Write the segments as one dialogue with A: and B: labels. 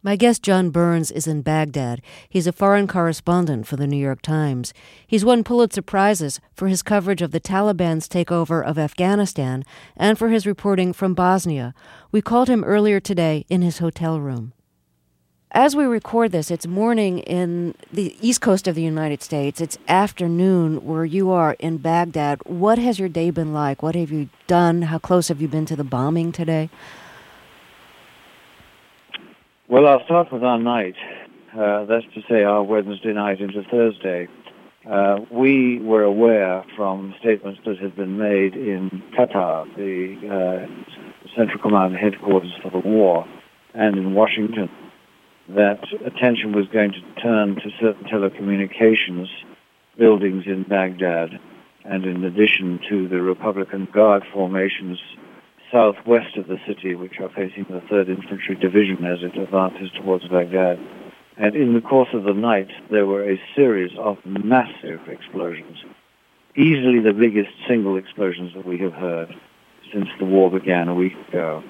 A: My guest, John Burns, is in Baghdad. He's a foreign correspondent for the New York Times. He's won Pulitzer Prizes for his coverage of the Taliban's takeover of Afghanistan and for his reporting from Bosnia. We called him earlier today in his hotel room. As we record this, it's morning in the east coast of the United States. It's afternoon where you are in Baghdad. What has your day been like? What have you done? How close have you been to the bombing today?
B: Well, I'll start with our night. That's to say our Wednesday night into Thursday. We were aware from statements that had been made in Qatar, the Central Command headquarters for the war, and in Washington, that attention was going to turn to certain telecommunications buildings in Baghdad, and in addition to the Republican Guard formations southwest of the city, which are facing the 3rd Infantry Division as it advances towards Baghdad. And in the course of the night, there were a series of massive explosions, easily the biggest single explosions that we have heard since the war began a week ago.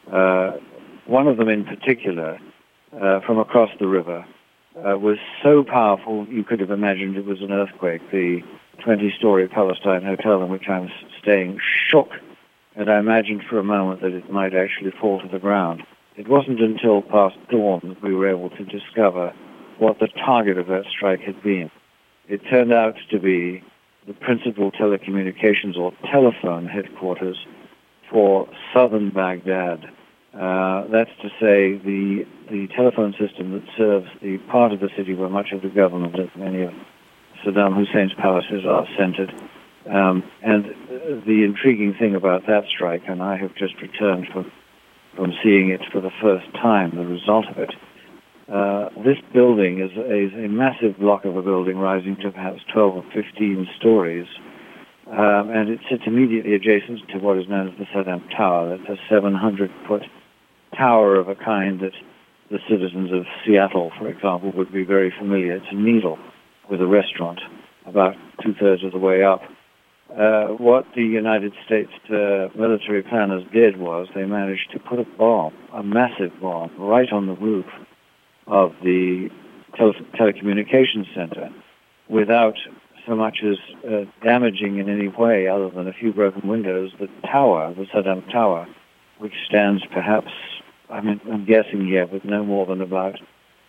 B: One of them in particular, from across the river, was so powerful you could have imagined it was an earthquake. The 20-story Palestine hotel in which I'm staying shook, and I imagined for a moment that it might actually fall to the ground. It wasn't until past dawn that we were able to discover what the target of that strike had been. It turned out to be the principal telecommunications or telephone headquarters for southern Baghdad. That's to say the telephone system that serves the part of the city where much of the government and many of Saddam Hussein's palaces are centered. And the intriguing thing about that strike, and I have just returned from seeing it for the first time, the result of it, this building is a massive block of a building rising to perhaps 12 or 15 stories, and it sits immediately adjacent to what is known as the Saddam Tower. That's a 700-foot tower of a kind that the citizens of Seattle, for example, would be very familiar. It's a needle with a restaurant about two-thirds of the way up. What the United States military planners did was they managed to put a bomb, a massive bomb, right on the roof of the telecommunications center without so much as damaging in any way other than a few broken windows the tower, the Saddam Tower, which stands perhaps, I'm guessing here, but no more than about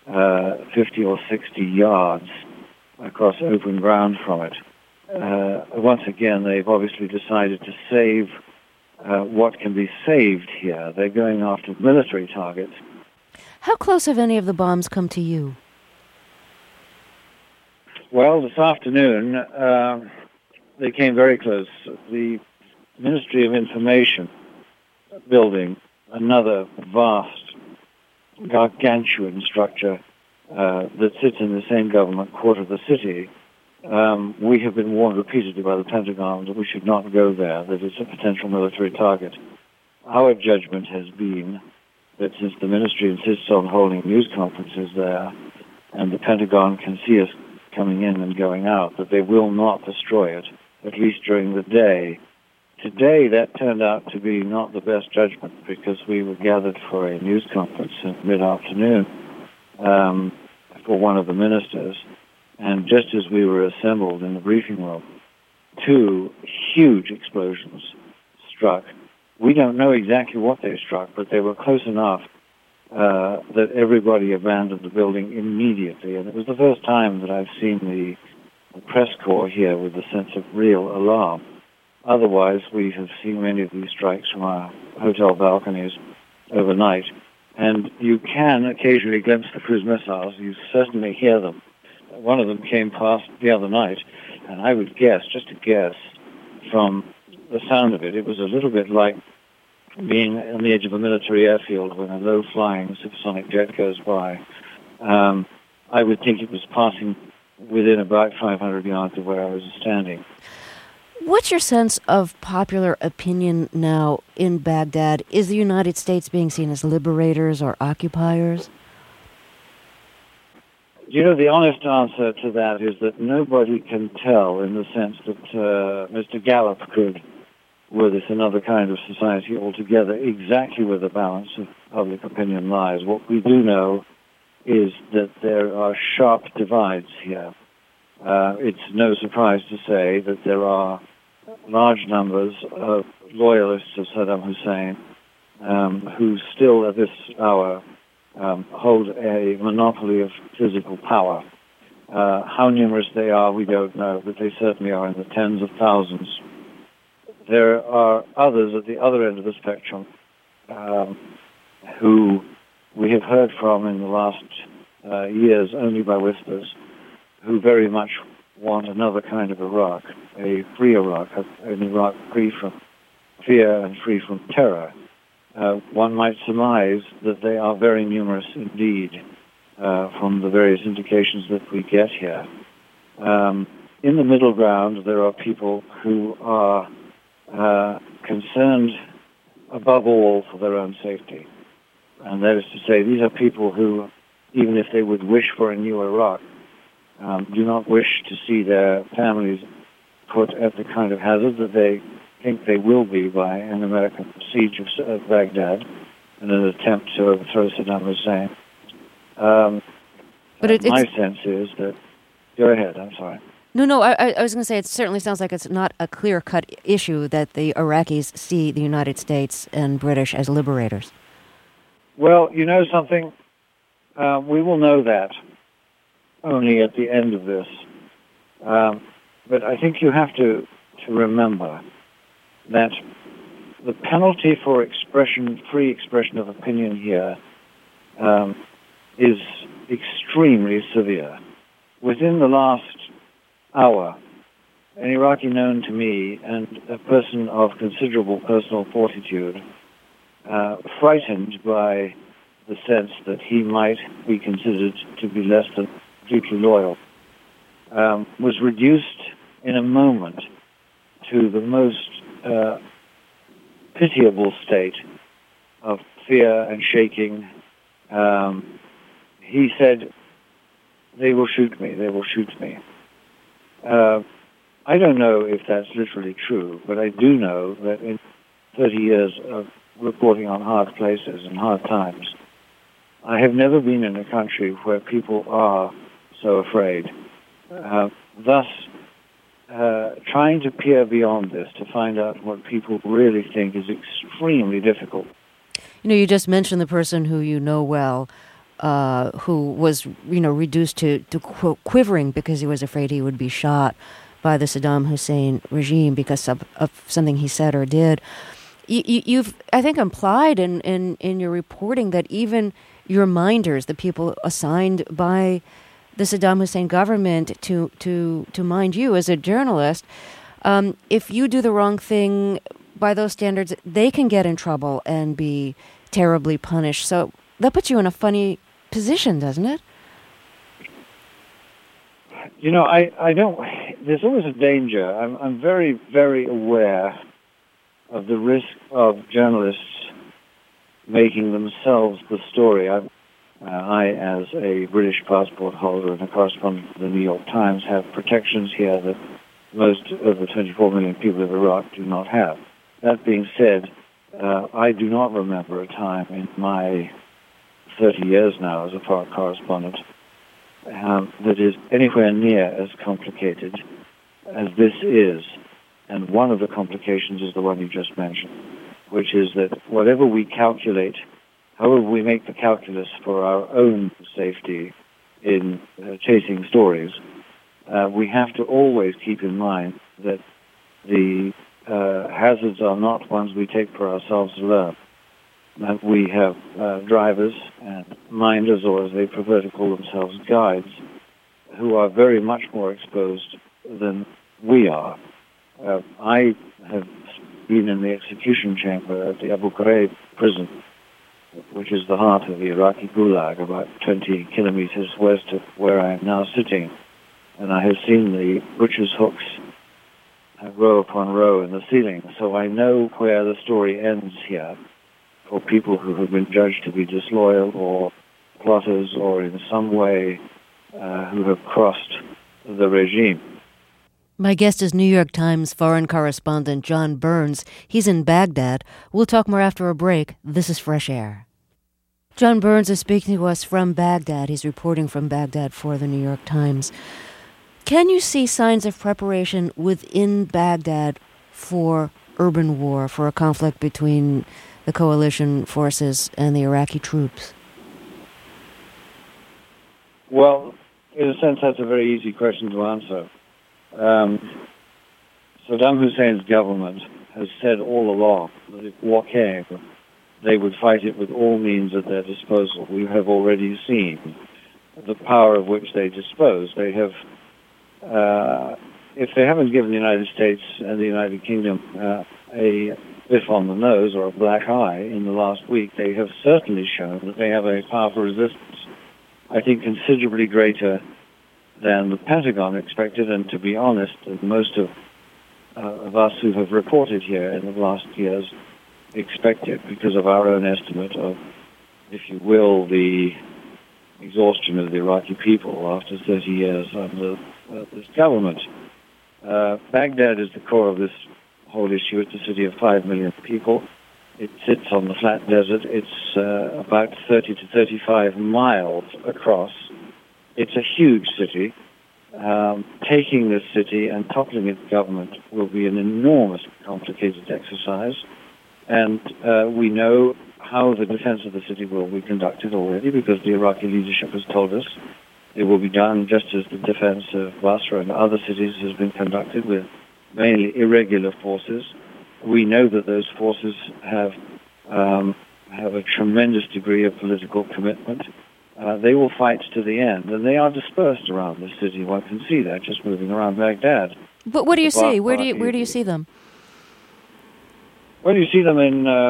B: 50 or 60 yards across open ground from it. Once again, they've obviously decided to save what can be saved here. They're going after military targets.
A: How close have any of the bombs come to you?
B: Well, this afternoon, they came very close. The Ministry of Information building, another vast, gargantuan structure that sits in the same government quarter of the city. We have been warned repeatedly by the Pentagon that we should not go there, that it's a potential military target. Our judgment has been that since the ministry insists on holding news conferences there, and the Pentagon can see us coming in and going out, that they will not destroy it, at least during the day. Today, that turned out to be not the best judgment because we were gathered for a news conference in mid-afternoon for one of the ministers. And just as we were assembled in the briefing room, 2 huge explosions struck. We don't know exactly what they struck, but they were close enough that everybody abandoned the building immediately. And it was the first time that I've seen the press corps here with a sense of real alarm. Otherwise, we have seen many of these strikes from our hotel balconies overnight. And you can occasionally glimpse the cruise missiles. You certainly hear them. One of them came past the other night, and I would guess, just to guess, from the sound of it, it was a little bit like being on the edge of a military airfield when a low-flying supersonic jet goes by. I would think it was passing within about 500 yards of where I was standing.
A: What's your sense of popular opinion now in Baghdad? Is the United States being seen as liberators or occupiers?
B: You know, the honest answer to that is that nobody can tell in the sense that Mr. Gallup could, were this another kind of society altogether, exactly where the balance of public opinion lies. What we do know is that there are sharp divides here. It's no surprise to say that there are large numbers of loyalists of Saddam Hussein who still at this hour hold a monopoly of physical power. How numerous they are, we don't know, but they certainly are in the tens of thousands. There are others at the other end of the spectrum who we have heard from in the last years only by whispers, who very much want another kind of Iraq, a free Iraq, an Iraq free from fear and free from terror. One might surmise that they are very numerous indeed from the various indications that we get here. In the middle ground, there are people who are concerned above all for their own safety. And that is to say, these are people who, even if they would wish for a new Iraq, do not wish to see their families put at the kind of hazard that they think they will be by an American siege of Baghdad and an attempt to overthrow Saddam Hussein. But my sense is that... Go ahead, I'm sorry.
A: No, I was going to say it certainly sounds like it's not a clear-cut issue that the Iraqis see the United States and British as liberators.
B: Well, you know something? We will know that only at the end of this. But I think you have to remember that the penalty for free expression of opinion here is extremely severe. Within the last hour, an Iraqi known to me and a person of considerable personal fortitude, frightened by the sense that he might be considered to be less than completely loyal, was reduced in a moment to the most pitiable state of fear and shaking. He said, "They will shoot me, they will shoot me." I don't know if that's literally true, but I do know that in 30 years of reporting on hard places and hard times, I have never been in a country where people are so afraid. Thus, trying to peer beyond this to find out what people really think is extremely difficult.
A: You know, you just mentioned the person who you know well, who was, reduced to quote, quivering because he was afraid he would be shot by the Saddam Hussein regime because of something he said or did. You've, I think, implied in your reporting that even your minders, the people assigned by the Saddam Hussein government to mind you as a journalist, if you do the wrong thing by those standards, they can get in trouble and be terribly punished. So that puts you in a funny position, doesn't it?
B: You know, I don't... There's always a danger. I'm very, very aware of the risk of journalists making themselves the story. I, as a British passport holder and a correspondent for the New York Times, have protections here that most of the 24 million people of Iraq do not have. That being said, I do not remember a time in my 30 years now as a foreign correspondent that is anywhere near as complicated as this is. And one of the complications is the one you just mentioned, which is that whatever we calculate, however we make the calculus for our own safety in chasing stories, we have to always keep in mind that the hazards are not ones we take for ourselves alone. That we have drivers and minders, or as they prefer to call themselves, guides, who are very much more exposed than we are. I have been in the execution chamber at the Abu Ghraib prison, which is the heart of the Iraqi Gulag, about 20 kilometers west of where I am now sitting. And I have seen the butcher's hooks row upon row in the ceiling. So I know where the story ends here for people who have been judged to be disloyal or plotters or in some way who have crossed the regime.
A: My guest is New York Times foreign correspondent John Burns. He's in Baghdad. We'll talk more after a break. This is Fresh Air. John Burns is speaking to us from Baghdad. He's reporting from Baghdad for the New York Times. Can you see signs of preparation within Baghdad for urban war, for a conflict between the coalition forces and the Iraqi troops?
B: Well, in a sense, that's a very easy question to answer. Saddam Hussein's government has said all along that if war came, they would fight it with all means at their disposal. We have already seen the power of which they dispose. They have, if they haven't given the United States and the United Kingdom a biff on the nose or a black eye in the last week, they have certainly shown that they have a powerful resistance, I think considerably greater than the Pentagon expected, and to be honest, most of us who have reported here in the last years expected, because of our own estimate of, if you will, the exhaustion of the Iraqi people after 30 years under this government. Baghdad is the core of this whole issue. It's a city of 5 million people. It sits on the flat desert. It's about 30 to 35 miles across. It's a huge city. Taking this city and toppling its government will be an enormous, complicated exercise. And we know how the defense of the city will be conducted already, because the Iraqi leadership has told us it will be done just as the defense of Basra and other cities has been conducted, with mainly irregular forces. We know that those forces have a tremendous degree of political commitment. They will fight to the end, and they are dispersed around the city. One can see that just moving around Baghdad.
A: But what do you see? Where do you see them?
B: Well, you see them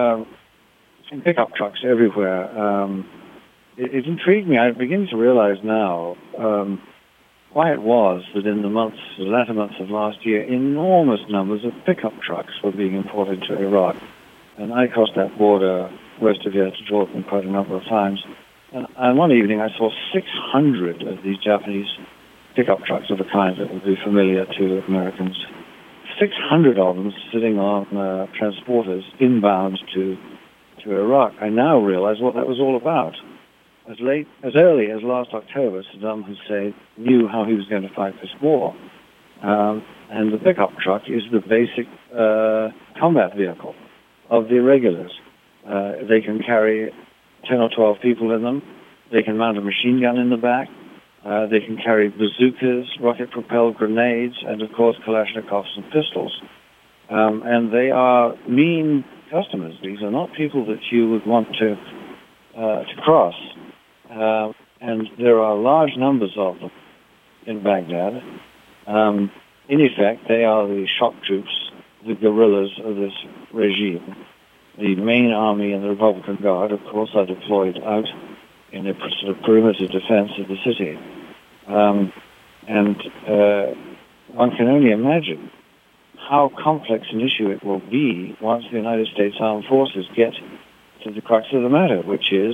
B: in pickup trucks everywhere. It intrigued me. I'm beginning to realize now why it was that in the latter months of last year, enormous numbers of pickup trucks were being imported to Iraq. And I crossed that border west of here to Jordan quite a number of times. And one evening I saw 600 of these Japanese pickup trucks of a kind that would be familiar to Americans. 600 of them sitting on transporters inbound to Iraq. I now realize what that was all about. As early as last October, Saddam Hussein knew how he was going to fight this war. And the pickup truck is the basic combat vehicle of the irregulars. They can carry 10 or 12 people in them. They can mount a machine gun in the back. They can carry bazookas, rocket-propelled grenades, and, of course, Kalashnikovs and pistols. And they are mean customers. These are not people that you would want to cross. And there are large numbers of them in Baghdad. In effect, they are the shock troops, the guerrillas of this regime. The main army and the Republican Guard, of course, are deployed out in a sort of perimeter defense of the city. And one can only imagine how complex an issue it will be once the United States Armed Forces get to the crux of the matter, which is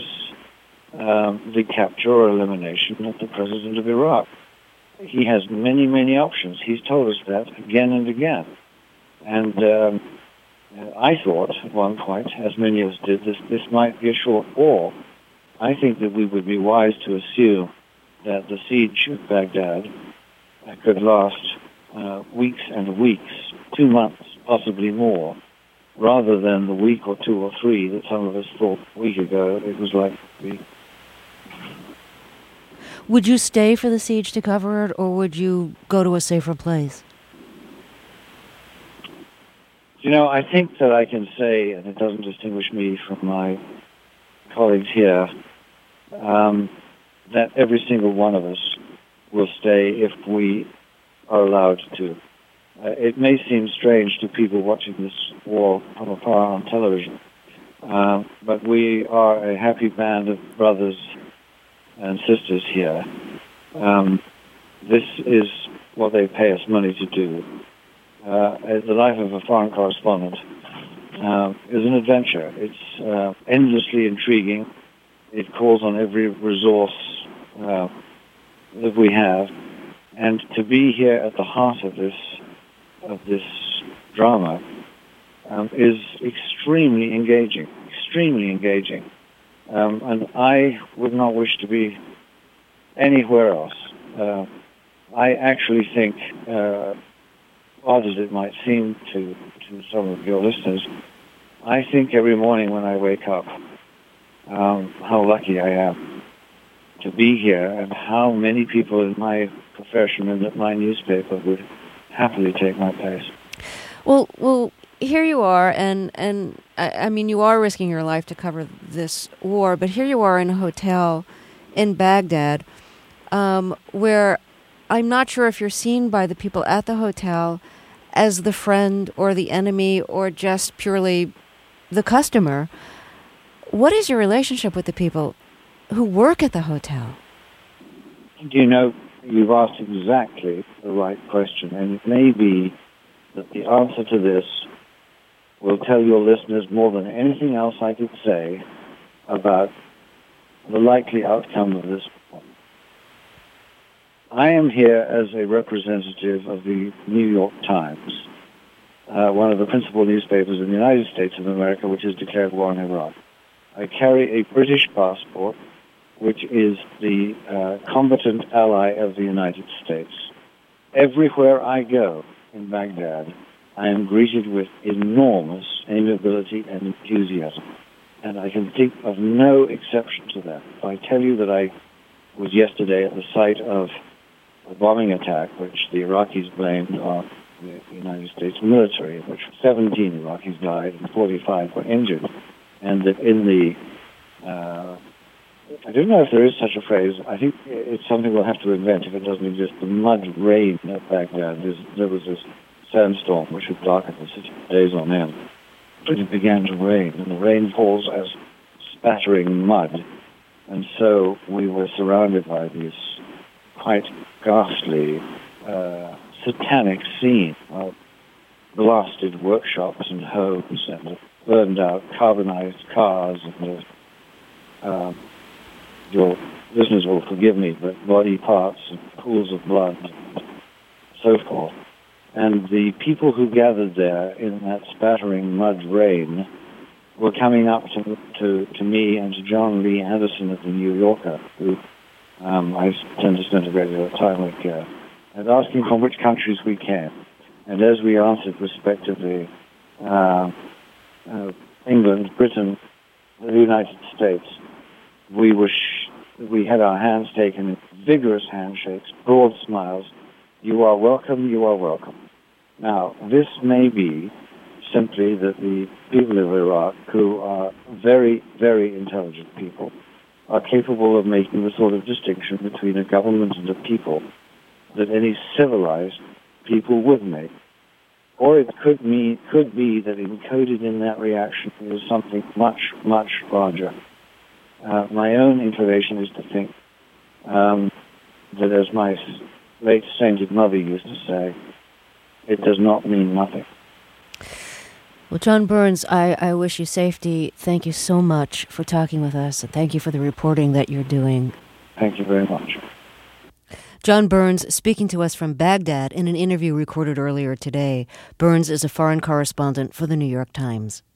B: the capture or elimination of the president of Iraq. He has many, many options. He's told us that again and again. And I thought at one point, as many of us did, this might be a short war. I think that we would be wise to assume that the siege of Baghdad could last weeks and weeks, 2 months, possibly more, rather than the week or 2 or 3 that some of us thought a week ago it was likely to be.
A: Would you stay for the siege to cover it, or would you go to a safer place?
B: You know, I think that I can say, and it doesn't distinguish me from my colleagues here, that every single one of us will stay if we are allowed to. It may seem strange to people watching this war from afar on television, but we are a happy band of brothers and sisters here. This is what they pay us money to do. The life of a foreign correspondent is an adventure. It's endlessly intriguing. It calls on every resource that we have, and to be here at the heart of this drama is extremely engaging. And I would not wish to be anywhere else. I actually think, odd as it might seem to some of your listeners, I think every morning when I wake up how lucky I am to be here and how many people in my profession and at my newspaper would happily take my place.
A: Well, here you are, and I mean, you are risking your life to cover this war, but here you are in a hotel in Baghdad, where I'm not sure if you're seen by the people at the hotel as the friend or the enemy or just purely the customer. What is your relationship with the people who work at the hotel?
B: Do you know, you've asked exactly the right question, and it may be that the answer to this will tell your listeners more than anything else I could say about the likely outcome of this war. I am here as a representative of the New York Times, one of the principal newspapers in the United States of America, which has declared war on Iraq. I carry a British passport, which is the combatant ally of the United States. Everywhere I go in Baghdad, I am greeted with enormous amiability and enthusiasm. And I can think of no exception to that. If I tell you that I was yesterday at the site of a bombing attack, which the Iraqis blamed on the United States military, in which 17 Iraqis died and 45 were injured, and that in the I don't know if there is such a phrase. I think it's something we'll have to invent if it doesn't exist. The mud rain at Baghdad. There was this sandstorm which had darkened the city for days on end. But it began to rain, and the rain falls as spattering mud. And so we were surrounded by these quite ghastly, satanic scene of blasted workshops and homes and burned out carbonized cars and your listeners will forgive me, but body parts and pools of blood and so forth. And the people who gathered there in that spattering mud rain were coming up to me and to John Lee Anderson at the New Yorker, who I tend to spend a great deal of time with here, and asking from which countries we came. And as we answered respectively, England, Britain, the United States, we had our hands taken in vigorous handshakes, broad smiles. You are welcome, you are welcome. Now, this may be simply that the people of Iraq, who are very, very intelligent people, are capable of making the sort of distinction between a government and a people that any civilized people would make. Or it could be that encoded in that reaction is something much, much larger. My own inclination is to think that, as my late sainted mother used to say, it does not mean nothing.
A: Well, John Burns, I wish you safety. Thank you so much for talking with us, and thank you for the reporting that you're doing.
B: Thank you very much.
A: John Burns speaking to us from Baghdad in an interview recorded earlier today. Burns is a foreign correspondent for the New York Times.